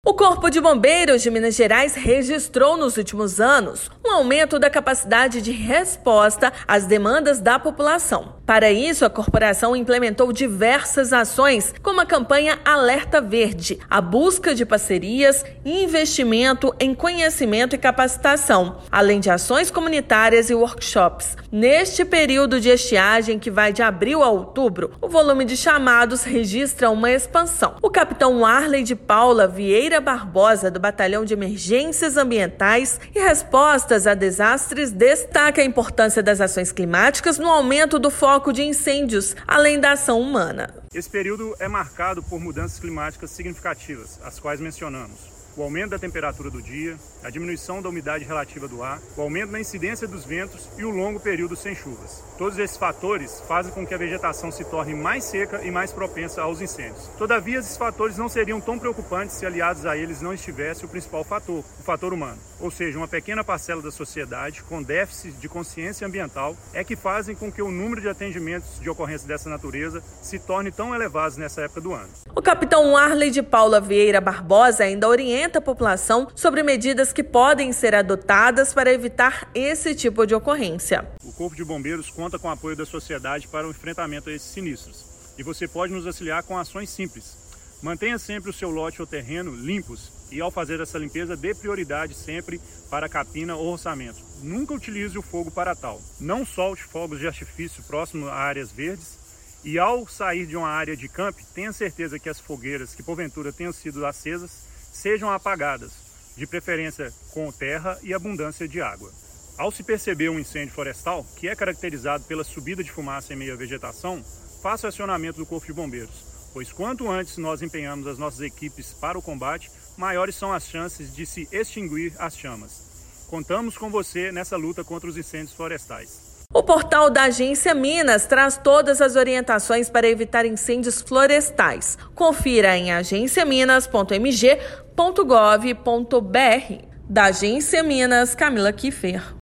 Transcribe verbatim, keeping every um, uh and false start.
O Corpo de Bombeiros de Minas Gerais registrou nos últimos anos um aumento da capacidade de resposta às demandas da população. Para isso, a corporação implementou diversas ações, como a campanha Alerta Verde, a busca de parcerias e investimento em conhecimento e capacitação, além de ações comunitárias e workshops. Neste período de estiagem, que vai de abril a outubro, o volume de chamados registra uma expansão. O capitão Warley de Paula Vieira Barbosa, do Batalhão de Emergências Ambientais e Respostas a Desastres, destaca a importância das ações climáticas no aumento do foco de incêndios, além da ação humana. Esse período é marcado por mudanças climáticas significativas, as quais mencionamos: o aumento da temperatura do dia, a diminuição da umidade relativa do ar, o aumento na incidência dos ventos e o longo período sem chuvas. Todos esses fatores fazem com que a vegetação se torne mais seca e mais propensa aos incêndios. Todavia, esses fatores não seriam tão preocupantes se aliados a eles não estivesse o principal fator, o fator humano. Ou seja, uma pequena parcela da sociedade com déficit de consciência ambiental é que fazem com que o número de atendimentos de ocorrência dessa natureza se torne tão elevado nessa época do ano. O capitão Warley de Paula Vieira Barbosa ainda orienta a população sobre medidas que podem ser adotadas para evitar esse tipo de ocorrência. O Corpo de Bombeiros conta com o apoio da sociedade para o enfrentamento a esses sinistros e você pode nos auxiliar com ações simples. Mantenha sempre o seu lote ou terreno limpos e, ao fazer essa limpeza, dê prioridade sempre para a capina ou orçamento. Nunca utilize o fogo para tal. Não solte fogos de artifício próximo a áreas verdes. E ao sair de uma área de camp, tenha certeza que as fogueiras que porventura tenham sido acesas sejam apagadas, de preferência com terra e abundância de água. Ao se perceber um incêndio florestal, que é caracterizado pela subida de fumaça em meio à vegetação, faça o acionamento do Corpo de Bombeiros, pois quanto antes nós empenhamos as nossas equipes para o combate, maiores são as chances de se extinguir as chamas. Contamos com você nessa luta contra os incêndios florestais. O portal da Agência Minas traz todas as orientações para evitar incêndios florestais. Confira em agência minas ponto m g ponto gov ponto b r. Da Agência Minas, Camila Kiffer.